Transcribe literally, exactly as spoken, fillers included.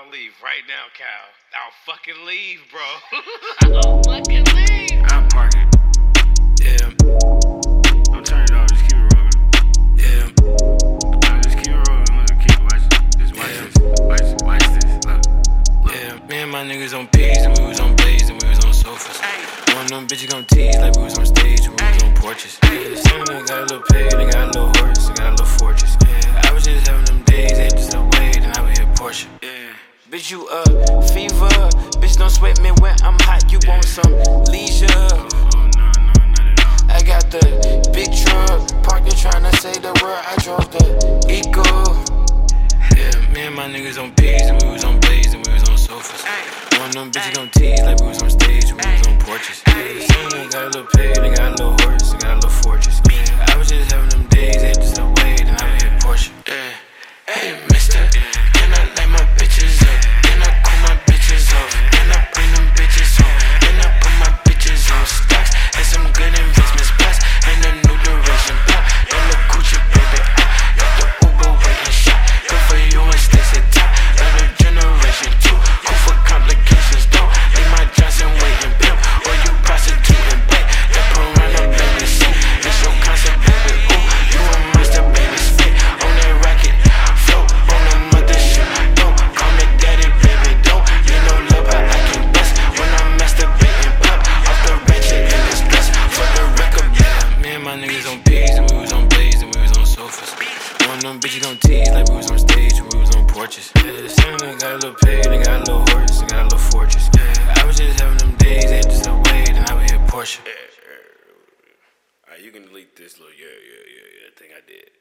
I'll leave right now, Cal. I'll fucking leave, bro. I'll fucking leave. I'll park it. Yeah. Don't turn it off. Just keep it rolling. Yeah. No, just keep it rolling. Look, keep watching. Just watch Yeah. this. Watch, watch this. Look. Look. Yeah, me and my niggas on P's and we was on Blaze and we was on sofas. One of them bitches gon' tease like we was on stage and we was on porches. Yeah, some nigga got a little pay, they got a little horse, they got a little fortress. Yeah, I was just having them days, they just away, then I would hit Porsche. Yeah. Bitch, you up, fever. Bitch, don't sweat me when I'm hot. You want some leisure? Oh, no, no, not at all. I got the big truck, parked there tryna save the world. I drove the Eco. Yeah, me and my niggas on P's and we was on Blaze and we was on sofas. One of them bitches gon' tease like we was on stage and we was on porches. Yeah, some nigga got a little pay, they got a little horse, they got a little fortress. Yeah, I was just having them days, they just away, then I would hit Porsche. Yeah, hey, mister, can I light my bitches up? Can I cool my bitches off? Can I bring them bitches home? Can I put my bitches on stocks? And some good investment spots and a new direction pop. And the Gucci baby, I got the Uber waiting shot. Good for you and Stacey top. Another generation two. Who for complications don't leave my Johnson waiting pimp. Or you prostitute and pay. That piranha baby shit. It's your concept baby. Ooh, you a monster baby spit. On that racket, float on the mother shit. Don't call me daddy baby. Don't need no love but I can bust when I'm masturbating pop off the ratchet in this dress. For the record, yeah. Me and my niggas on P's and we was on Blaze and we was on sofas. One of them bitches gon' tease like we was on stage and we was on porches. Yeah, some nigga got a little pay, they got a little horse, they got a little fortress. Yeah, I was just having them days, they just away, then I would hit Porsche. Yeah, sure. Alright, you can delete this little yeah, yeah, yeah, yeah thing I did.